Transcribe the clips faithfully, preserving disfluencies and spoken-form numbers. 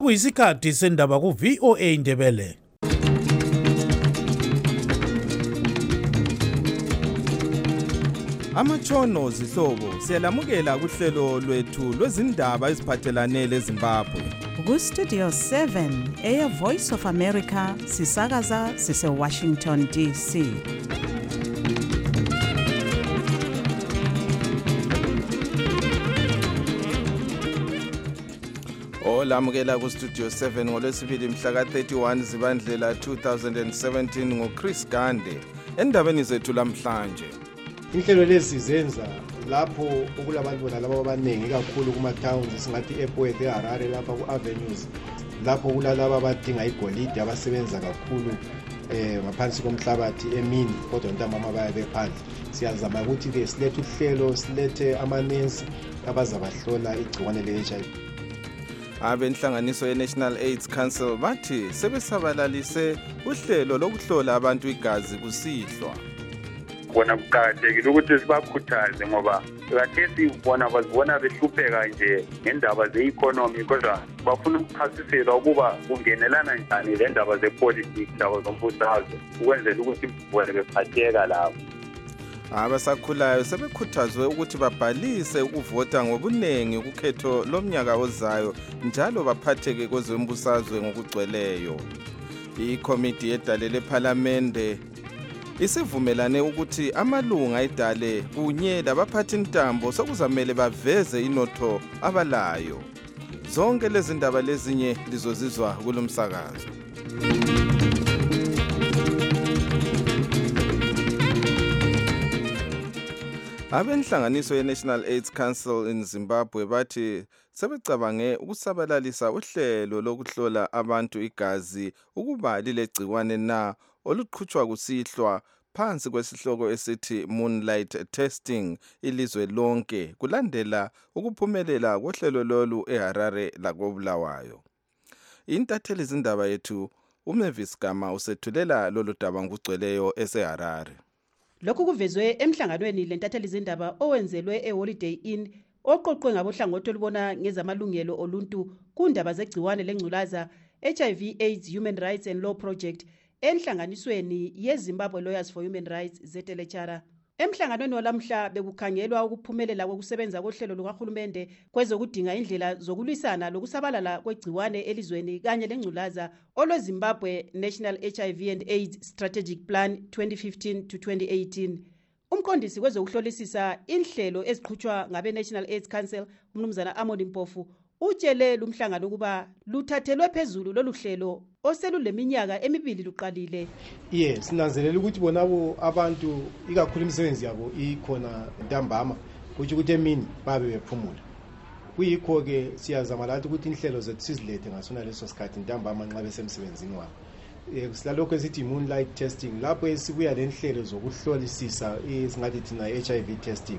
Kuyisikhathi sendaba ku V O A Indebele. Amatshono zihlobo siyalamukela kuhlelo lwethu lwezindaba eziphathelane leZimbabwe. Ku Studio seven eya Voice of America sisakaza sise Washington D C. Olamukela ku Studio seven ngolwesibili mhla ka thirty-one Zibandlela two thousand seventeen ngo Chris Gande. Endabeni zethu lamhlanje. Inhlelo lezi zenza lapho okulabantu bona laba abaningi kakhulu kuma towns singathi ePoet eHarare lapha ku avenues lapho kulalaba abadinga igolide abasebenza kakhulu eh ngaphansi komhlabathi emini kodwa ntambama baya bephandle. Siyazama ukuthi ke silethe uhlelo silethe amanensi abazabahlola igciwane le-H I V. Abenhlanganiso ye-National AIDS Council bathi sebesabalalise uhlelo lokuhlola abantu igazi kusihlwa. Bona kuqakathekile ukuthi sibakhuthaze ngoba kathesi bona bazibona behlupheka nje ngendaba ze-economy kodwa bafuna ukuchasisela ukuba kungenelana njani le ndaba ze-politics ndaba zombusazwe ukwenzela ukuthi bona bephatheka lapho. Abasakhulayo sebekhuthazwe ukuthi babhalise ukuvota ngobunengi ukukhetho lomnyaka ozayo njalo baphatheke kwezombusazwe ngokugcweleyo. Ikomiti yedale lePhalamende isivumelane ukuthi amalunga edale kunye labaphathi intambo sokuzamele baveze inotho abalayo. Zonke lezi ndaba lezinye lizozizwa kulomsakazo. Abenhlanganiso ye-National AIDS Council in Zimbabwe bathi sebecabange ukusabalalisa uhlelo lokuhlola abantu igazi ukuba lilegciwane na oluqhutshwa kusihlwa phansi kwesihloko esithi Moonlight Testing ilizwe lonke kulandela ukuphumelela kohlelo lolu eHarare lakobulawayo. Intatheli zindaba yethu uMavis Gama usethulela lolu daba ngugcweleyo eseHarare. Lokhu kuvezwe emhlanganweni lentatheli zindaba owenzelwe eHoliday Inn oqoqwe ngabohlangothi olubona ngezamalungelo oluntu kundaba zegciwane lengculaza H I V AIDS Human Rights and Law Project enhlanganisweni yeZimbabwe Lawyers for Human Rights zetelechara. Emhlanganweni olamhla bekukhangelwa ukuphumelela kokusebenza kohlelo lukahulumende kwezokudinga indlela zokulwisana lokusabalala kwegciwane elizweni kanye lengculaza olweZimbabwe National H I V and AIDS Strategic Plan twenty fifteen to twenty eighteen. Umqondisi kwezokuhlolisisa inhlelo eziqhutshwa ngabe National AIDS Council umnumzana Amoni Mpofu utshele lumhlangano ukuba luthathelwe phezulu lolu hlelo oseluleminyaka emibili luqalile. Yes, sinanzelela ukuthi bonabo abantu ikakhulu imisebenzi yabo ikhona ntambama kuthi ukuthi emini babe bephumula. Kuyikho ke siyazama lathi ukuthi inhlelo zethu sizilethe ngasona leso sikhathi ntambama nxa besemsebenzini wabo. Eh silalokho esithi Moonlight Testing lapho esibuya lenhlelo zokuhlolisisa esingathi thina H I V testing.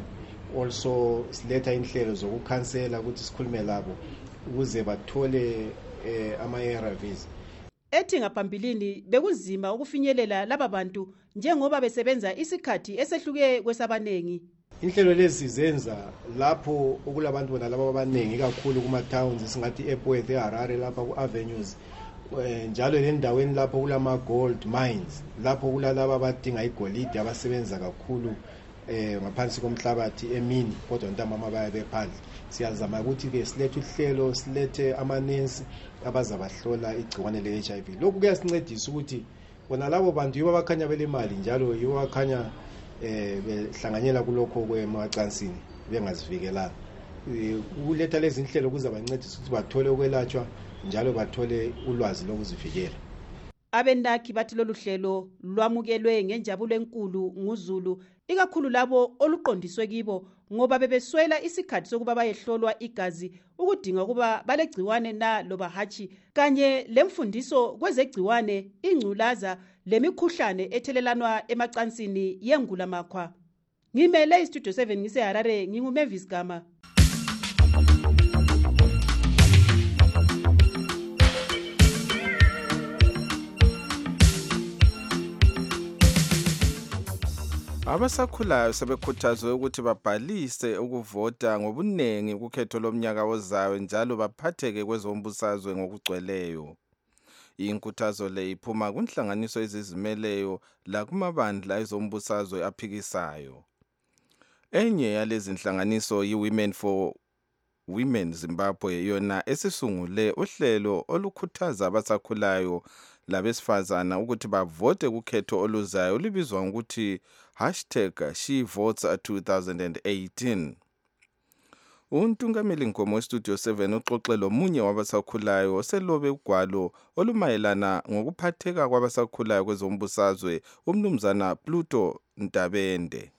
Also siletha inhlelo zokukhansela ukuthi sikhulume labo ukuze bathole eh, ama-A R Vs. Ethi ngaphambilini bekuzima ukufinyelela laba bantu njengoba besebenza isikhathi esehluke kwesabanengi. Inhlelo lezi zenza lapho okulabantu bona laba abaningi kakhulu kuma towns singathi ePoet eHarare lapha ku avenues njalo lendaweni lapho kulama gold mines lapho kulalaba abadinga igolide abasebenza kakhulu eh ngaphansi komhlabathi emini kodwa ntambama baya bephandle. Siyazama ukuthi ke silethe uhlelo silethe amanensi abazabahlola igciwane le-H I V. Lokhu kuyasincedisa ukuthi bona labo bantu yibo abakhanya belemali njalo yibo abakhanya eh behlanganyela kulokho kwemacansini bengazivikelanga. Ukuletha lezi inhlelo kuzabancedisa ukuthi bathole ukwelatshwa njalo bathole ulwazi lokuzivikela. Abenakhi bathi lolu hlelo lwamukelwe ngenjabulo enkulu nguZulu ikakhulu labo oluqondiswe kibo ngoba bebeswela isikhathi sokuba bayehlolwa igazi ukudinga kuba balegciwane na loba hachi kanye lemfundiso kwezegciwane ingculaza lemikhuhlane ethelelanwa emacansini yengulamakhwa. Ngimele iStudio seven ngiseHarare nginguMavis Gama. Abasakhulayo sebekhuthazwe ukuthi babhalise ukuvota ngobuningi kukhetho lomnyaka ozayo njalo baphatheke kwezombusazwe ngokugcweleyo. Inkuthazo le iphuma kunhlanganiso ezizimeleyo la kumabandla ezombusazwe aphikisayo. Enye yalezi nhlanganiso yi-Women for Women Zimbabwe yona esisungule uhlelo olukhuthaza abasakhulayo labesifazana ukuthi bavote kukhetho oluzayo libizwa ngokuthi hashtag SheVotes twenty eighteen. Untungameli Nkomo weStudio seven uxoxe lomunye wabasakhulayo oselobe ugwalo olumayelana ngokuphatheka kwabasakhulayo kwezombusazwe umnumzana Pluto Ntabende.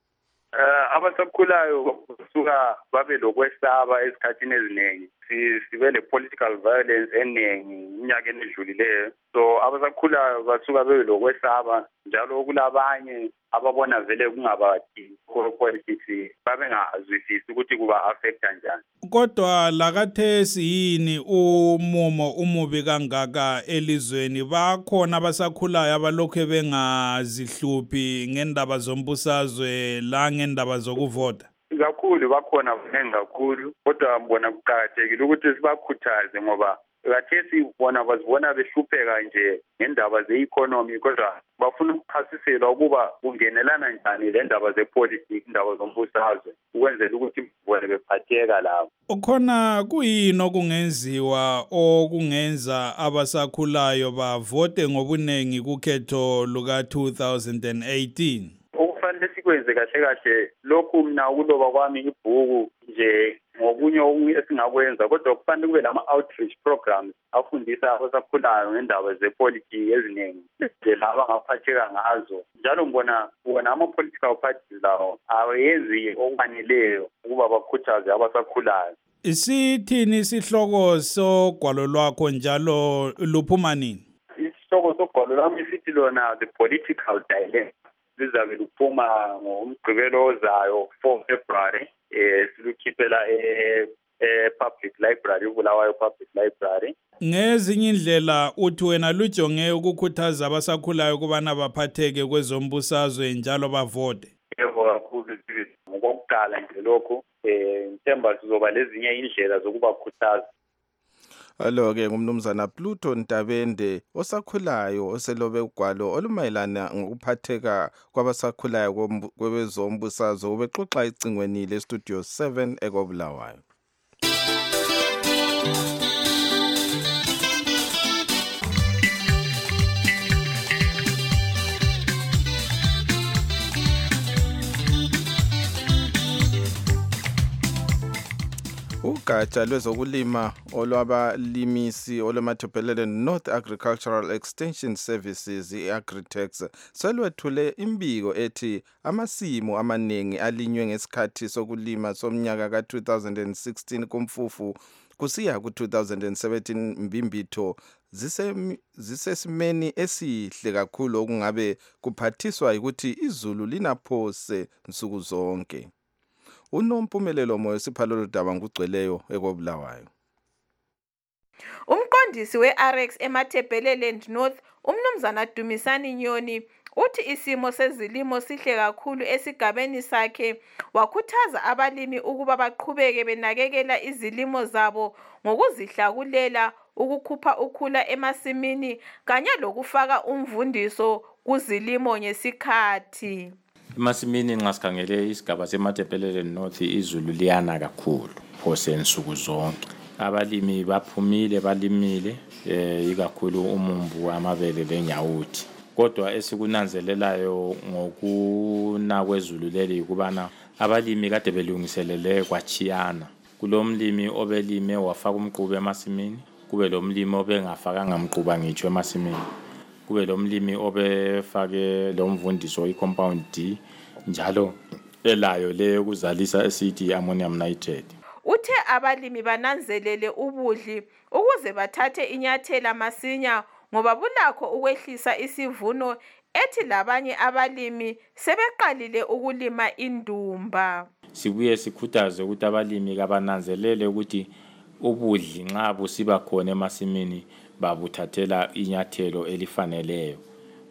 Uh, abasakhulayo kusuka babe lokwesaba esikhathini eziningi sibe le political violence eningi iminyakeni edlulileyo, so abasakhulayo basuka bebe lokwesaba njalo kulabanye ababona vele kungabadingi politics babengazwisisi ukuthi kuba affecta njani. Kodwa lakathesi yini umumo umubi kangaka elizweni? Bakhona abasakhulayo abalokhu bengazihluphi ngendaba zombusazwe la ngendaba zokuvota? Kakhulu bakhona baningi kakhulu, kodwa mbona kuqakathekile ukuthi sibakhuthaze ngoba kathesi bona bazibona behlupheka nje ngendaba ze-economy, kodwa bafuna ukuchasiselwa ukuba kungenelana njani le ndaba ze-politics, indaba zombusazwe, ukwenzela ukuthi bona bephatheka lapho. Ukhona kuyini okungenziwa okungenza abasakhulayo bavote ngobuningi kukhetho luka two thousand eighteen? Okufanele sikwenze kahle kahle lokhu mina ukuloba kwami ibhuku nje ngokunye esingakwenza, kodwa kufanele kube lama-outreach programs afundisa abasakhulayo ngendaba zepolitiki eziningi ngendlela abangaphatheka ngazo. Njalo ngibona bona ama-political parties lawo awenzi okwaneleyo ukuba bakhuthaze abasakhulayo. Isithini isihloko sogwalo lwakho njalo luphuma nini? Isihloko sogwalo lwami sithi lona the political dilemma. Lizabe luphuma ngomgqibelo ozayo four February. Eh silukhiphela e public library, uBulawayo Public Library. Ngezinye indlela uthi wena lujonge ukukhuthaza abasakhulayo kubana baphatheke kwezombusazwe njalo bavote. Yebo kakhulu ngokuqala nje lokho eh Themba sizoba lezinye indlela zokubakhuthaza. Alo-ke ngumnumzana Pluto Ntabende osakhulayo oselobe ugwalo olumayelana ngokuphatheka kwabasakhulayo kwezombusazwe ubexoxa icingweni leStudio seven ekobulawayo. Ugatsha lwezokulima olwabalimisi olwemathophelele North Agricultural Extension Services i-Agritex selwethule imbiko ethi amasimu amaningi alinywe ngesikhathi sokulima somnyaka ka two thousand sixteen kumfufu kusiya ku two thousand seventeen mbimbitho zisesimeni esihle kakhulu okungabe kuphathiswa ukuthi izulu linaphose nsuku zonke. Unompumelelo moyo siphalolo daba ngugcweleyo ekobulawayo. Umqondisi we-R X eMathebeleland North umnumzana Dumisani Nyoni uthi isimo sezilimo sihle kakhulu esigabeni sakhe, wakhuthaza abalimi ukuba baqhubeke benakekela izilimo zabo ngokuzihlakulela, ukukhupha ukhula emasimini kanye lokufaka umvundiso kuzilimo ngesikhathi. Emasimini nxa sikhangele isigaba seMathebeleland North izulu liyana kakhulu phose nsuku zonke. Abalimi baphumile balimile eh ikakhulu umumbu amabele lenyawuthi. Kodwa esikunanzelelayo ngokuna kwezulu leli kubana abalimi kade belungiselele kwachiyana. Kulomlimi obelime wafaka umquba emasimini, kube lomlimi obengafakanga umquba ngitsho emasimini. Kube lomlimi obefake lomvundiso i-compound D njalo elayo le ukuzalisa acid ammonium nitrate. Uthe abalimi bananzelele ubudli ukuze bathathe inyathela masinya ngoba bulakho ukwehlisa isivuno, ethi labanye abalimi sebeqalile ukulima indumba. Sibuye sikhuthaze ukuthi abalimi kabananzelele ukuthi ubudli nxa busiba khona emasimini babuthathela inyathelo elifaneleyo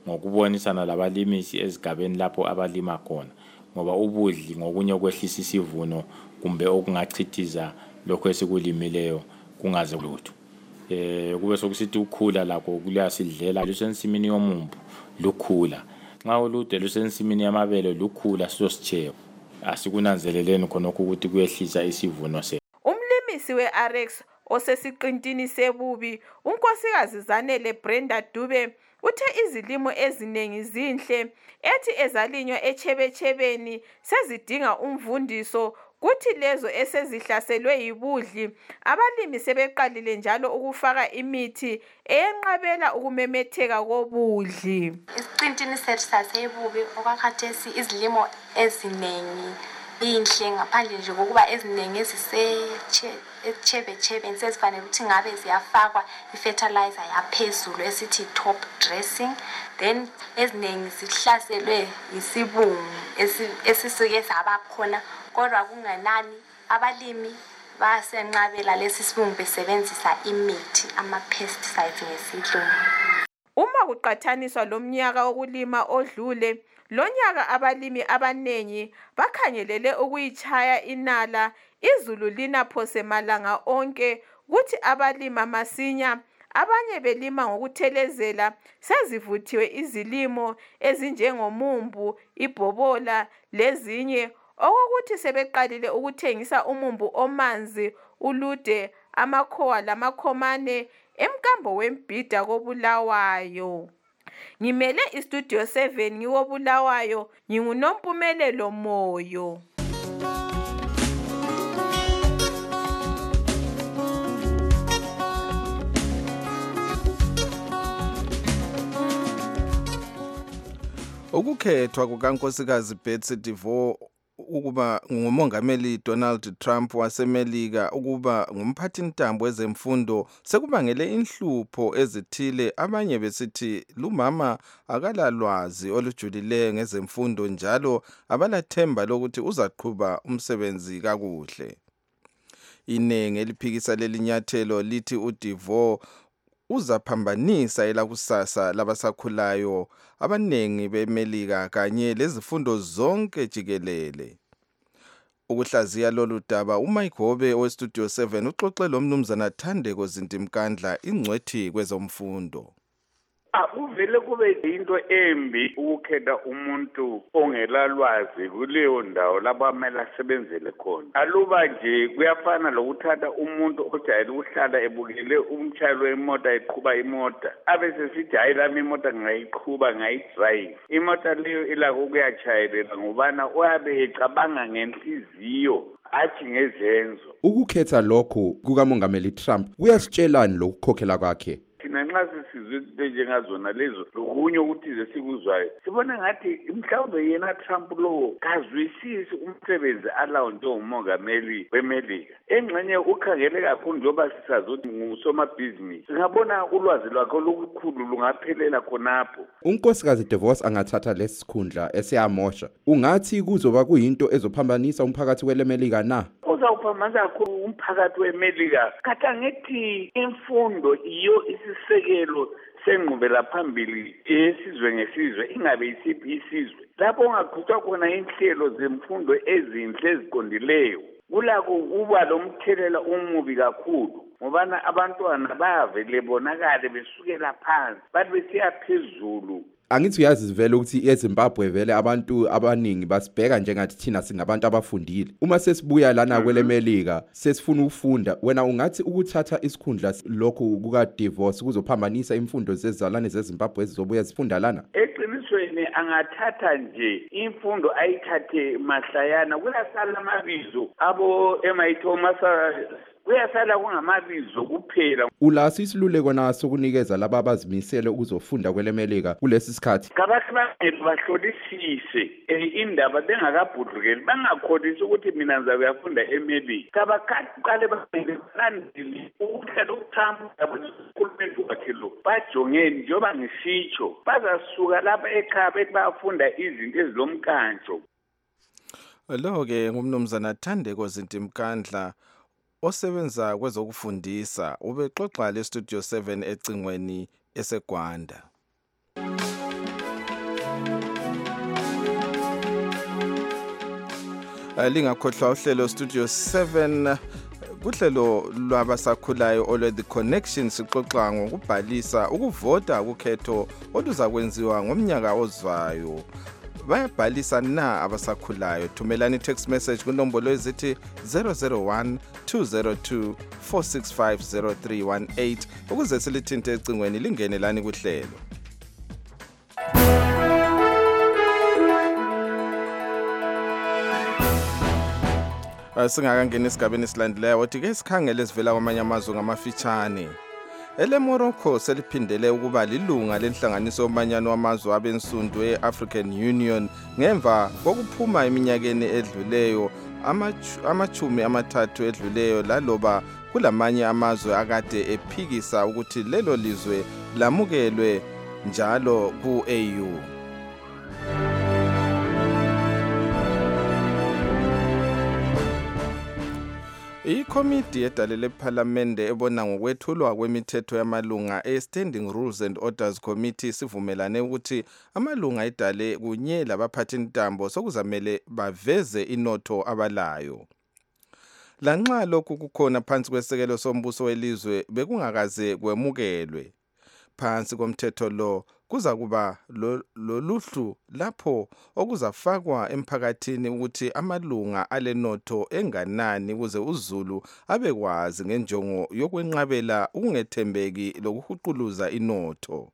ngokubonisana labalimisi ezigabeni lapho abalima khona ngoba ubudli ngokunye kwehlisa isivuno kumbe okungachithiza lokho esikulimileyo kungaze lutho. Eh kube sokusithi ukhula lakho kuyasidlela lusensimini yomumbu lukhula. Nxa ulude lusensimini yamabele lukhula sositshebo. Asikunanzeleleni khona ukuthi kuyehlisa isivuno se. Umlimisi we-R X osesiqintini sebubi unkosikazi Zanele Brenda Dube uthe izilimo eziningi zinhle ethi ezalinywa echebechebeni sezidinga umvundiso kuthi lezo esezihlaselwe yibudli abalimi sebeqalile njalo ukufaka imithi eyenqabela ukumemetheka kobudli. Isiqintini sethu sasebubi okwakhathesi izilimo eziningi inhle ngaphandle nje kokuba eziningi eziseche echebechebeni sezifanele ukuthi ngabe ziyafakwa ifertilizer yaphezulu esithi top dressing, then eziningi zihlaselwe isibungu esisuke sabakhona kodwa kungenani abalimi basenqabela lesi sibungu besebenzisa imithi ama-pesticides ngesilungu. Uma kuqathaniswa lomnyaka wokulima odlule, lonyaka abalimi abanengi bakhangelele ukuyichaya inala izulu lina phose malanga onke kuthi abalima masinya abanye belima ngokuthelezela sezivuthiwe izilimo ezinjengomumbu, ibhobola lezinye okokuthi sebeqalile ukuthengisa umumbu omanzi, ulude, amakhowa lamakhomane emkambo wembhida koBulawayo. Ngimele istudio seven ngiwoBulawayo, nginguNompumelelo Moyo. Ukukhethwa kukankosikazi Betsy DeVos ukuba ngumongameli Donald Trump waseMelika ukuba ngumphathintambo wezemfundo sekubangele inhlupho ezithile. Abanye besithi lumama akalalwazi olujulileyo ngezemfundo njalo abalathemba lokuthi uzaqhuba umsebenzi kakuhle. Inengi eliphikisa lelinyathelo lithi uDeVos uzaphambanisa elakusasa labasakhulayo abanengi beMelika kanye lezifundo zonke jikelele. Ukuhlaziya lolu daba uMike Hobe weStudio seven uxoxe lomnumzana Thandeko Zintimkandla ingcwethi kwezomfundo. Akuvele kube into embi ukukhetha umuntu ongelalwazi kuleyo ndawo lapho amele asebenzele khona. Aluba nje kuyafana lokuthatha umuntu ojayele ukuhlala ebukele umtshayeli wemoto eqhuba imota abese sithi hayi lami imota ngayiqhuba ngayidrayive. Imota leyo ilakho ukuyatshayelela ngobana uyabe ecabanga ngenhliziyo athi ngezenzo. Ukukhetha lokho kukamongameli Trump kuyasitshelani lokukhokhela kwakhe? Thina nxa sisizwe izinto njengazona lezo lokunye ukuthi ze sikuzwayo sibona ngathi mhlawumbe yena Trump lo kazwisisi umsebenzi alawo njengomongameli weMelika. Engxenye ukhangele kakhulu njengoba sisazothi ngusomabhizinisi, singabona ulwazi lwakhe olukhulu lungaphelela khonapho. Unkosikazi DeVos angathatha lesikhundla esiyamosha. Ungathi kuzoba kuyinto ezophambanisa umphakathi weleMelika na? Uzawuphambanisa kakhulu umphakathi weMelika. Kathi angithi imfundo iyo isisekelo sengqubela phambili esizwe ngesizwe ingabe isiphi isizwe. Lapho ungaqhutshwa khona inhlelo zemfundo ezinhle eziqondileyo kulakho kuba lomthelela umubi kakhulu ngobana abantwana bayavele bonakale besukela phansi bathi besiya phezulu. Angithi uyazi vele ukuthi eZimbabwe vele abantu abaningi basibheka njengathi thina singabantu abafundile. Uma sesibuya lana kweleMelika sesifuna ukufunda, wena ungathi ukuthatha isikhundla lokho kuka DeVos kuzophambanisa imfundo zezalwane zeZimbabwe ezizobuya zifunda lana? Eqinisweni angathatha nje imfundo ayithathe mahlayana kuyasala amabizo abo M I T omasa kuyasala kungamabizo kuphela. Ulaso isiluleko naso kunikeza laba abazimisele ukuzofunda kweleMelika kulesi sikhathi? Kabahlanganele bahlolisise indaba bengakabhudlukeli bangakholisi ukuthi mina ngizakuyafunda eMelika. Kabaqale balandele ukuhlela uTrump abakhulumeli wakhe lo bajongeni njengoba ngisitsho bazasuka lapha ekhaya bethi bayafunda izinto ezilomkantsho. Lo ke ngumnumzana Thandeko Zintimkandla osebenza kwezokufundisa ubexoxa leStudio seven ecingweni eseGwanda. Lingakhohlwa uhlelo Studio seven kuhlelo lwabasakhulayo olwe The Connection sixoxa ngokubhalisa ukuvota ukhetho oluza kwenziwa ngomnyaka ozayo. Bayabhalisa na abasakhulayo? Thumelani text message kunombolo ezithi zero zero one two zero two four six five zero three one eight ukuze silithinte ecingweni lingene lani kuhlelo. Singakangena esigabeni esilandelayo wathi ke sikhangele esivela kwamanye amazwe ngamafitshane. Ele Morocco seliphindele ukuba lilunga lenhlanganiso yomanyano wamazwe abensundu e-African Union ngemva kokuphuma eminyakeni edluleyo amachumi amathathu edluleyo laloba kulamanye amazwe akade ephikisa ukuthi lelo lizwe lamukelwe njalo ku-A U. Ikomiti yedalele parliamente ebona ngokwethulwa kwemithetho yamalunga e-Standing Rules and Orders Committee sivumelane ukuthi amalunga edale kunye labaphathi intambo sokuzamele baveze inotho abalayo. Lanxa lokhu kukhona phansi kwesekelo sombuso welizwe bekungakaze kwemukelwe. Phansi komthetho lo kuza kuba loluhlu lapho okuzafakwa emphakathini ukuthi amalunga alenotho enganani ukuze uZulu abekwazi ngenjongo yokwenqabela ukungethembeki lokuhuquluza inotho.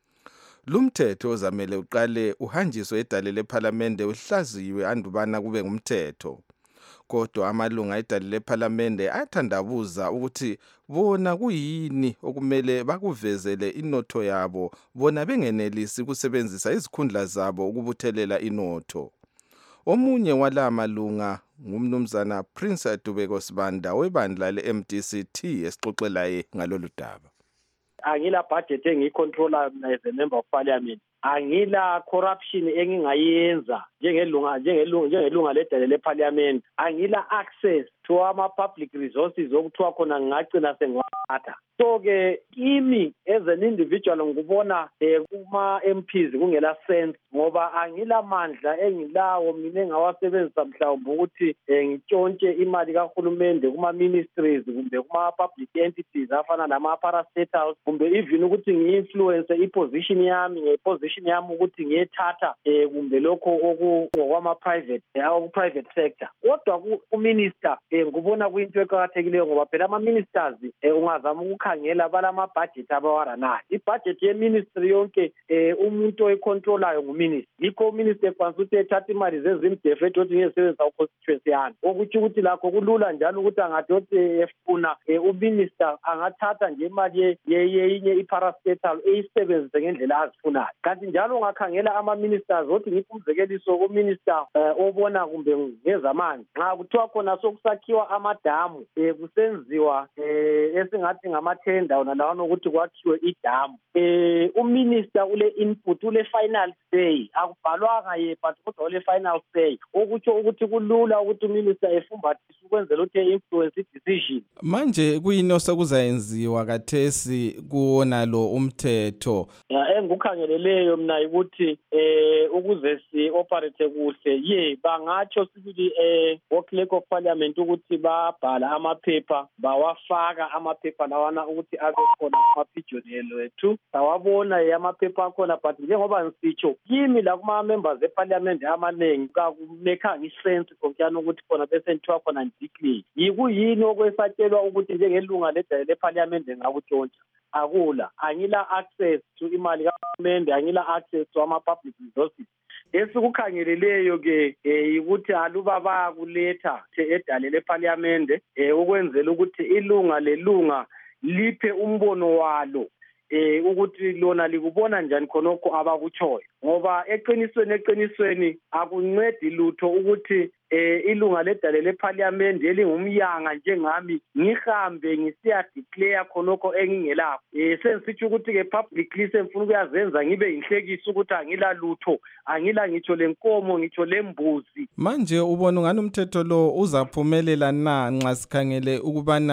Lumthetho ozamele uqale uhanjiswe edalele parliamente uhlaziwe andubana kube ngumthetho. Kodwa amalunga edalele parliamente ayathandabuza ukuthi bona kuyini okumele bakuvezele inotho yabo bona bengenelisi kusebenzisa izikhundla zabo ukubuthelela inotho. Omunye wala malunga ngumnumzana Prince Adubeko Sibanda webandla le-M D C T esixoxelaye ngalolu daba. Angila budget engiyicontroller as a member of parliament. Angila corruption engingayenza njengelunga njengelunga njengelunga ledalele parliament. Angila access to ama public resources okuthiwa khona ngingagcina sengiwatha. So ke kimi as an individual ngubona kuma M Ps kungela sense ngoba angila mandla engilawo mina engawasebenzisa mhlawumbe ukuthi ngitshontshe imali kahulumende kuma ministries kumbe kuma public entities afana nama parastatals kumbe even ukuthi ngi-influence i-position yami nge-position yami ukuthi ngiyethatha kumbe lokho okuwama private yawo private sector. Kodwa ku-minister ngubona kuyinto eqhakathekileyo ngoba phela ama-ministers ungazama ukukhangela balama budget abawaranayo. I-budget ye-ministry yonke umuntu oyicontrolayo nguminister. Yikho minister ekwanisa ukuthi ethatha imali zezimdefu ethi ngiyesebenzisa u-constituency yami. Okuthi ukuthi lakho kulula njalo ukuthi angadothi efuna uminister angathatha nje imali yenye i-parastatal eyisebenzise ngendlela azifunayo. Kanti njalo ungakhangela ama-ministers othi ngiphi umzekeliso ku-minister obona kumbe ngezamanzi. Nxa kuthiwa khona sokusakhiwa amadamu kusenziwa esingathi ngamathenda wona lawana ukuthi kwakhiwe idamu. Uminister ule input ule final say akubhalwanga ye but kodwa ule final say okutsho ukuthi kulula ukuthi uminister efumbathise ukwenzela ukuthi influence decision. Manje kuyini osokuzayenziwa kathesi kuona lo umthetho? Ya engikukhangeleleyo mina ukuthi eh ukuze si operate kuhle ye bangatsho sibili eh work of parliament ukuthi babhala amaphepha bawafaka amaphepha lawana ukuthi abe khona kumaphijonelo ethu bawabona yamaphepha akhona but njengoba ngisitsho kimi la kuma members eparliament amanengi kakumekanga isense konkiyana ukuthi khona bese nthiwa khona ndiclear yikuyini okwesatshelwa ukuthi njengelunga ledalele eparliament ngakutshontsha akula angila access to imali kahulumende angila access to ama public resources. Esikukhangeleleyo ke ukuthi aluba bayakuletha edalele eparliamente ukwenzela ukuthi ilunga lelunga liphe umbono walo eh ukuthi lona likubona njani khonokho abakutshoyo ngoba eqinisweni eqinisweni akuncedi lutho ukuthi eh ilunga ledalele eparliament elingumyanga njengami ngihambe ngisiya declare khonokho engingelapho eh sensitsho ukuthi ke publicly semfuna ukuyazenza ngibe inhlekisa ukuthi angila lutho angila ngitsho lenkomo ngitsho lembuzi. Manje ubona ngani umthetho lo uzaphumelela na nxa sikhangele ukubana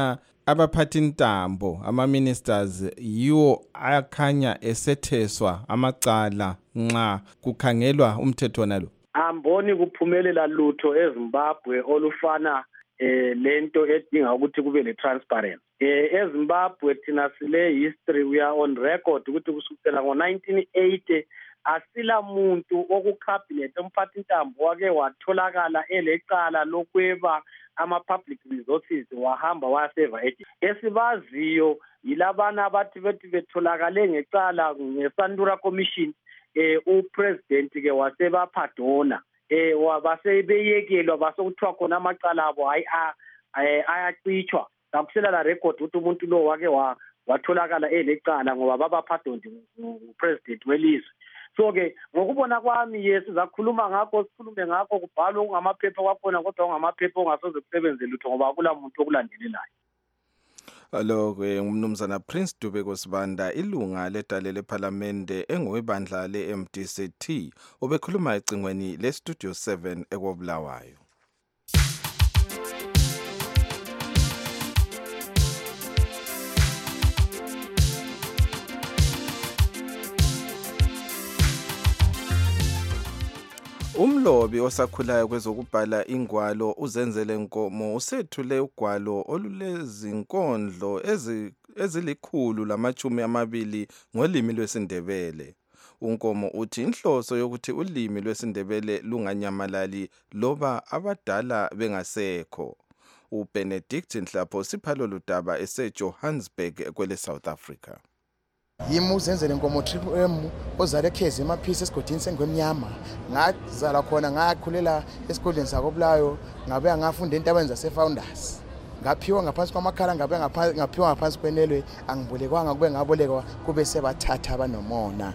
abaphathi intambo ama-ministers yiwo akhanya esetheswa amacala nxa kukhangelwa umthetho nalo? Amboni kuphumelela lutho eZimbabwe olufana eh lento edinga ukuthi kube le transparency. Eh eZimbabwe thina sile history we are on record ukuthi kusukela ngo nineteen eighty asila muntu okucabinet umphathi intambo wake watholakala elecala lokweba ama public resources wahamba waseva ethi esibaziyo yilabana abathi bethi betholakale ngecala ngeSandura Commission eh upresident ke wasebaphadona eh wabasebeyekelwa basokuthiwa khona amacala abo hayi ayacithwa kakusela la record ukuthi umuntu lo wake watholakala elecala ngoba babaphadonti upresident welizwe. So ke ngokubona kwami yesi zakhuluma ngakho sikhulume ngakho kubhalwa ungamaphepha kwakhona kodwa ungamaphepha ongasoze kusebenze lutho ngoba akula muntu okulandelelayo. Lo ke umnumzana Prince Dube Sibanda ilunga ledale leParliamente engowebandla le-M D C T obekhuluma ecingweni le-Studio seven ekobulawayo. Umlobi osakhulayo kwezokubhala ingwalo uZenzele Nkomo usethule ugwalo olulezinkondlo ezilikhulu lamachumi amabili ngolimi lwesiNdebele. uNkomo uthi inhloso yokuthi ulimi lwesiNdebele lunganyamalali loba abadala bengasekho. uBenedict Nhlapho siphalo ludaba eseJohannesburg kwele South Africa. Yimi uZenzele Nkomo Triple M ozale ekhezi emaphisi esigodini sengwemnyama ngazala khona ngakhulela esigodini sakobulayo ngabe ngafunda entabeni zaseFounders ngaphiwa ngaphansi kwamakhala ngabe ngaphiwa ngaphansi kwenelwe angibolekwanga kube ngabolekwa kube sebathatha abanomona.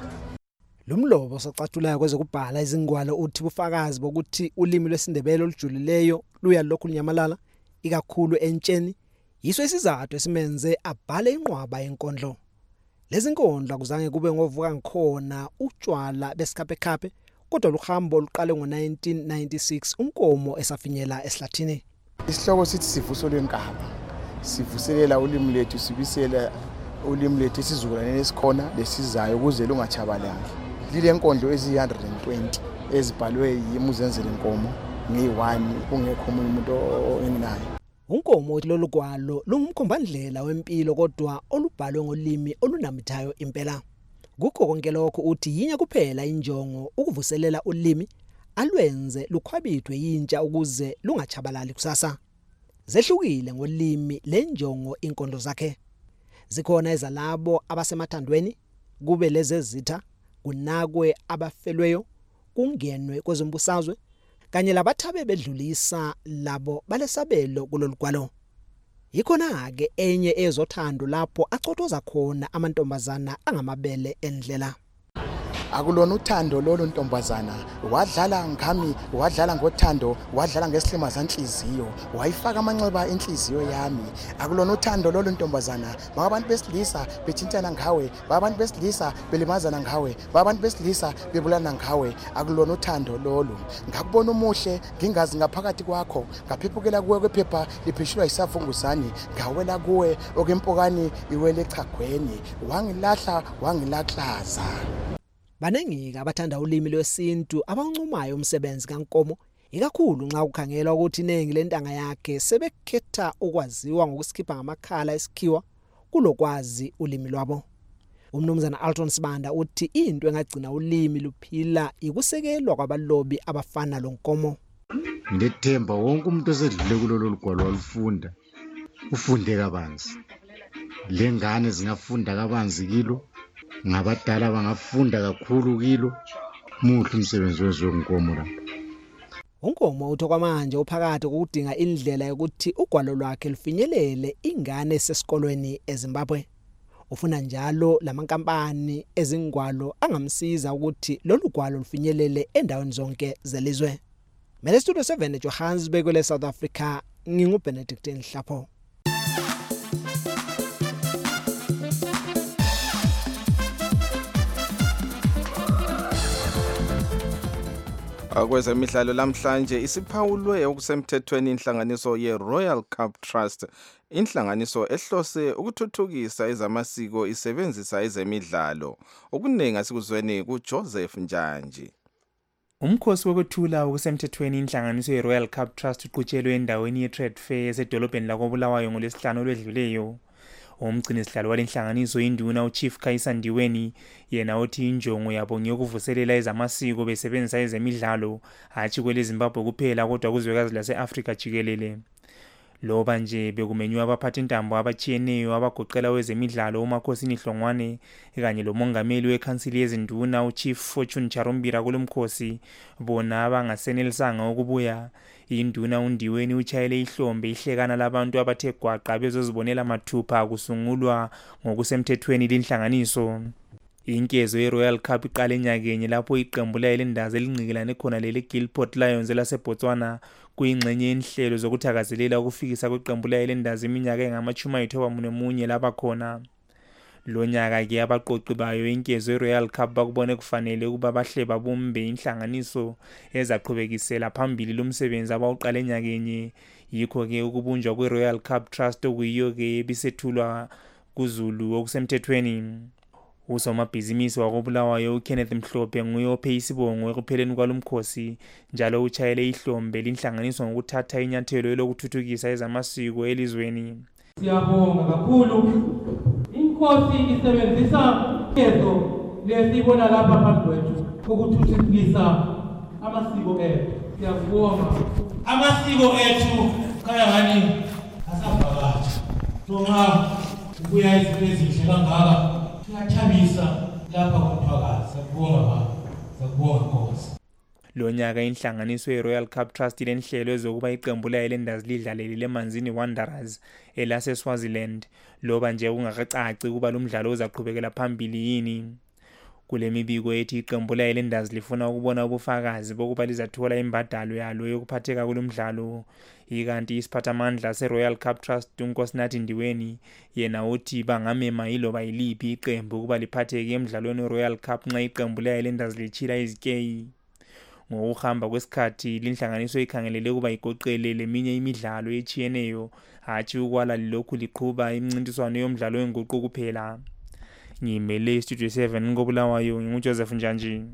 Lumlobo sacatulayo kwezokubhala izingwalo uthi bufakazi bokuthi ulimi lwesiNdebele olujulileyo luya lokhu nyamalala ikakhulu entsheni yiso isizathu esimenze abhale inqwaba yenkondlo. Lezi nkondlo kuzange kube ngovuka ngikhona utshwala besikhapekhaphe kodwa luhambo luqale ngo nineteen ninety-six uNkomo esafinyela esihlathini. Isihloko sithi sivuso lwenkaba sivuselela ulimi lethu sibisela ulimi lethu isizukulwane esikhona lesizayo ukuze lungachabalali. Lile nkondlo ezi one hundred twenty ezibhalwe yimi uZenzele Nkomo ngi-one kungekho umuntu enginayo. uNkomo uthi lolu gwalo lungumkhombandlela wempilo kodwa olubhalwe ngolimi olunamithayo impela. Kukho konke lokho uthi yinya kuphela injongo ukuvuselela ulimi alwenze lukhwabithwe yintsha ukuze lungachabalali kusasa. Zehlukile ngolimi lenjongo inkondlo zakhe. Zikhona ezalabo abasemathandweni kube lezi ezitha kunakwe abafelweyo kungenwe kwezombusazwe kanye labathabe bedlulisa labo balesabelo kulolu gwalo. Yikhona ke enye ezothando lapho acotoza khona amantombazana angamabele endlela. Akulona uthando lolu ntombazana wadlala ngami wadlala ngothando wadlala ngesihlima zanhliziyo wayifaka amanxeba enhliziyo yami. Akulona uthando lolu ntombazana babantu besilisa bethintana ngawe babantu besilisa belimazana ngawe babantu besilisa bebulana ngawe. Akulona uthando lolu ngakubona umuhle ngingazi ngaphakathi kwakho ngaphephukela kuwe kwephepha liphishulwa isafunguzani ngawela kuwe okempokani iwele echagweni wangilahla wangilaklaza. Banengika abathanda ulimi lwesintu abancumayo umsebenzi kaNkomo ikakhulu nxa ukhangelwa ukuthi inengi lentanga yakhe sebekhetha ukwaziwa ngokusikhipha ngamakhala esikhiwa kulokwazi ulimi lwabo. Umnumzana Alton Sibanda uthi into engagcina ulimi luphila ikusekelwa kwabalobi abafana loNkomo. Ndethemba wonke umuntu osedlule kulolu lugwalo walufunda ufunde kabanzi. Lengane zingafunda kabanzi kilo ngabadala bangafunda kakhulu kilo muhle umsebenzi wezoNkomo lapho. uNkomo utho kwamanje uphakathi ukudinga indlela yokuthi ugwalo lwakhe lufinyelele ingane esesikolweni eZimbabwe. Ufuna njalo lamankampani ezingwalo angamsiza ukuthi lolu gwalo lufinyelele endaweni zonke zelizwe. Mele Studio seven eJohannesburg kwele South Africa nginguBenedict Nhlapho. Kwezemidlalo lamhlanje isiphawulwe okusemthethweni inhlanganiso ye-Royal Cup Trust, inhlanganiso ehlose ukuthuthukisa ezamasiko isebenzisa ezemidlalo. Okuningi asikuzweni kuJoseph Njanji. Umkhosi wokuthula okusemthethweni inhlanganiso ye-Royal Cup Trust uqhutshelwe endaweni ye-Trade Fair esedolobheni lakoBulawayo ngolwesihlanu olwedluleyo. Umgcini sihlalo walenhlanganiso induna uChief Kaisa Ndiweni yena uthi injongo yabo ngiyokuvuselela ezamasiko besebenzisa ezemidlalo hatshi kwele Zimbabwe kuphela kodwa kuzwekazi lase-Afrika jikelele. Loba nje bekumenywa abaphathintambo abatshiyeneyo abagoqela wezemidlalo uMakhosini Hlongwane kanye lomongameli wekhansili yezinduna uChief Fortune Charumbira kulomkhosi bona abangasenelisanga ukubuya. Induna uNdiweni uchayele ihlombe ihlekana labantu abathe gwaqa bezozibonela mathupha kusungulwa ngokusemthethweni lenhlanganiso. Inkezo ye-Royal Cup iqale enyakenye lapho iqembu layelendazi elingqikelane khona leli Gilport Lions laseBotswana kuyingxenye yenhlelo zokuthakazelela ukufikisa kweqembu layelendazi iminyaka engamachumi ayithoba munye laba khona. Lo nyaka ke abaqoqi bayo inkezo ye-Royal Cup bakubone kufanele ukuba bahle babumbe inhlanganiso ezaqhubekisela phambili lomsebenzi abawuqala enyakenye. Yikho ke ukubunjwa kwe-Royal Cup Trust okuyiyo ke ebisethulwa kuZulu okusemthethweni. Usomabhizinisi wakoBulawayo uKenneth Mhlophe nguye ophe isibongo ekupheleni kwalomkhosi njalo uchayele ihlombe linhlanganiso ngokuthatha inyathelo lokuthuthukisa ezamasiko elizweni. Siyabonga kakhulu. Inkosi isebenzisa kezo lesibona lapha phambi kwethu ukuthuthukisa amasiko ethu. Siyabonga. Amasiko ethu kaya ngani asavakatsha. Noma ubuya izinto ezinhle kangaka siyathabisa lapha kuphakathi. Siyabonga baba. Siyabonga Nkosi. Lo nyaka inhlanganiso ye-Royal Cup Trust ilenhlelo ezokuba iqembu layelendazi lidlalele leManzini Wanderers elase Swaziland. Loba nje ungakacaci kuba lo mdlalo uzaqhubekela phambili yini. Kule mibiko ethi iqembu layelendazi lifuna ukubona ubufakazi bokuba lizathola imbadalo yalo yokuphatheka kulomdlalo. Ikanti isiphathamandla se-Royal Cup Trust uNkosinathi Ndiweni yena uthi bangamema yiloba yiliphi iqembu ukuba liphatheke emidlalweni we-Royal Cup nxa iqembu layelendazi lichila izikeyi. Ngokuhamba kwesikhathi linhlanganiso ikhangelele ukuba igoqele leminye imidlalo echiyeneyo hatshi ukwala lokhu liqhuba imincintiswano yomdlalo wenguqu kuphela. Ngimele Studio seven ngoBulawayo nguJoseph Njanji.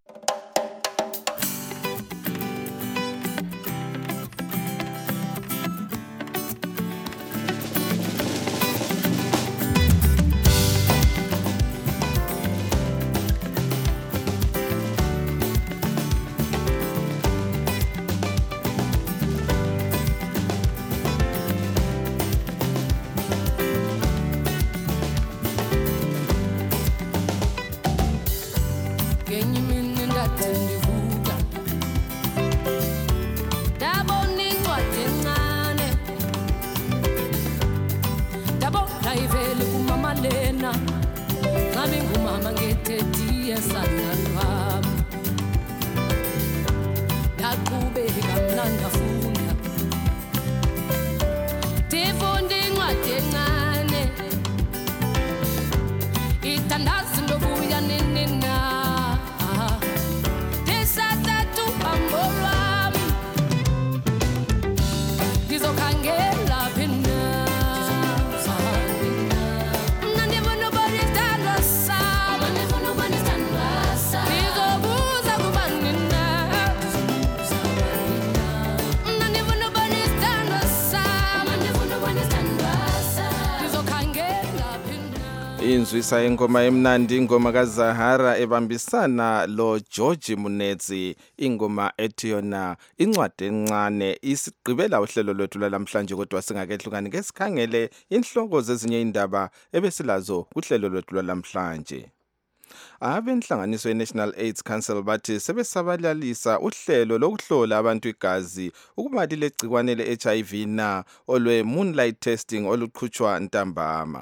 Inzwisa ingoma emnandi ingoma kaZahara ebambisana lo George Munetsi ingoma ethi yona incwadi encane isigqibela uhlelo lwethu lamhlanje kodwa singakehlukani ngesikhangele inhloko zezinye indaba ebesilazo kuhlelo lwethu lamhlanje. Abenhlanganiso ye-National AIDS Council bathi sebesabalalisa uhlelo lokuhlola abantu igazi ukuba lilegcikwane le-H I V na olwe moonlight testing oluqhutshwa ntambama.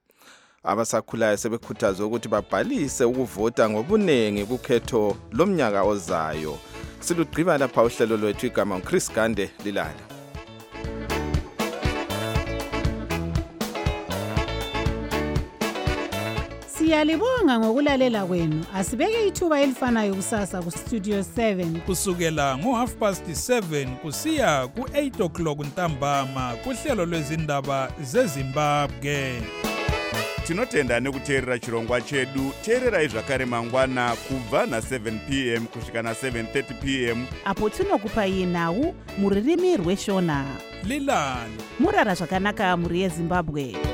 Abasakhulayo sebekhuthazwa ukuthi babhalise ukuvota ngobunengi kukhetho lomnyaka ozayo. Silugqiba lapha uhlelo lwethu igama uChris Gande Lilala. Siyalibonga ngokulalela kwenu. Asibeke ithuba elifanayo kusasa ku Studio seven. Kusukela ngo half past seven kusiya ku eight o'clock ntambama kuhlelo lwezindaba zeZimbabwe. Tinotenda nekuteerera chirongwa chedu. Teererai zvakare mangwana kubva na seven p m kusvika na seven thirty p m apo tinokupai nhau muririmi rweshona. Lilani Murara zvakanaka muri yeZimbabwe.